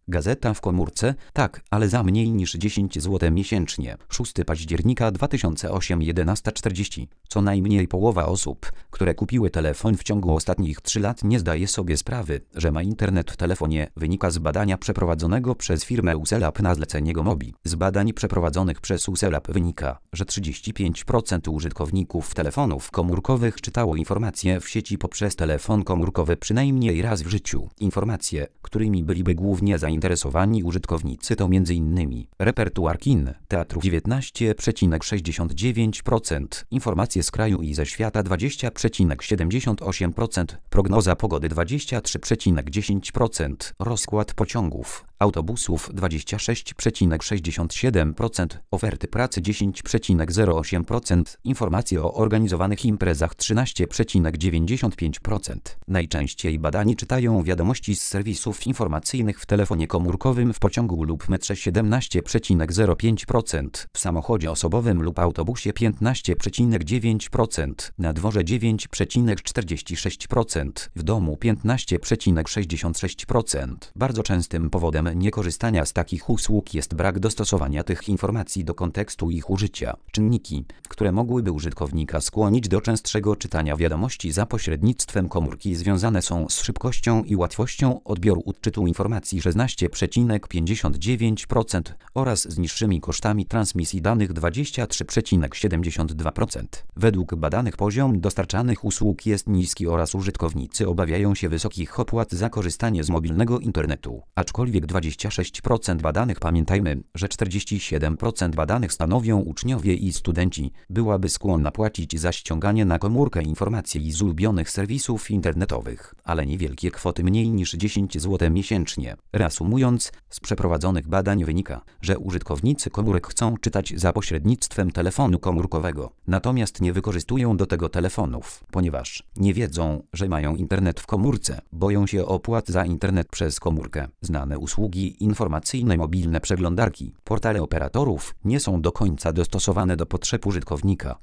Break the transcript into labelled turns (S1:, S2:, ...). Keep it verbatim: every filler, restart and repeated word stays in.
S1: Gazeta w komórce? Tak, ale za mniej niż dziesięć złotych miesięcznie. szóstego października dwa tysiące ósmego jedenasta czterdzieści. Co najmniej połowa osób, które kupiły telefon w ciągu ostatnich trzech lat nie zdaje sobie sprawy, że ma internet w telefonie, wynika z badania przeprowadzonego przez firmę Uselab na zlecenie Gomobi. Z badań przeprowadzonych przez Uselab wynika, że trzydzieści pięć procent użytkowników telefonów komórkowych czytało informacje w sieci poprzez telefon komórkowy przynajmniej raz w życiu. Informacje, którymi byliby głównie zainteresowani użytkownicy to m.in. repertuar kin, teatrów dziewiętnaście przecinek sześćdziesiąt dziewięć procent, informacje z kraju i ze świata dwadzieścia przecinek siedemdziesiąt osiem procent, prognoza pogody dwadzieścia trzy przecinek dziesięć procent, rozkład pociągów, autobusów dwadzieścia sześć przecinek sześćdziesiąt siedem procent, oferty pracy dziesięć przecinek zero osiem procent, informacje o organizowanych imprezach trzynaście przecinek dziewięćdziesiąt pięć procent. Najczęściej badani czytają wiadomości z serwisów informacyjnych w telefonie komórkowym w pociągu lub metrze siedemnaście przecinek zero pięć procent, w samochodzie osobowym lub autobusie piętnaście przecinek dziewięć procent, na dworze dziewięć przecinek czterdzieści sześć procent, w domu piętnaście przecinek sześćdziesiąt sześć procent. Bardzo częstym powodem niekorzystania z takich usług jest brak dostosowania tych informacji do kontekstu ich użycia. Czynniki, które mogłyby użytkownika skłonić do częstszego czytania wiadomości za pośrednictwem komórki związane są z szybkością i łatwością odbioru odczytu informacji szesnaście przecinek pięćdziesiąt dziewięć procent oraz z niższymi kosztami transmisji danych dwadzieścia trzy przecinek siedemdziesiąt dwa procent. Według badanych poziom dostarczanych usług jest niski oraz użytkownicy obawiają się wysokich opłat za korzystanie z mobilnego internetu. Aczkolwiek dwadzieścia sześć procent badanych, pamiętajmy, że czterdzieści siedem procent badanych stanowią uczniowie i studenci, byłaby skłonna płacić za ściąganie na komórkę informacji z ulubionych serwisów internetowych, ale niewielkie kwoty mniej niż dziesięć złotych miesięcznie. Reasumując, z przeprowadzonych badań wynika, że użytkownicy komórek chcą czytać za pośrednictwem telefonu komórkowego, natomiast nie wykorzystują do tego telefonów, ponieważ nie wiedzą, że mają internet w komórce, boją się opłat za internet przez komórkę. Znane usługi informacyjne, mobilne przeglądarki, portale operatorów nie są do końca dostosowane do potrzeb użytkownika.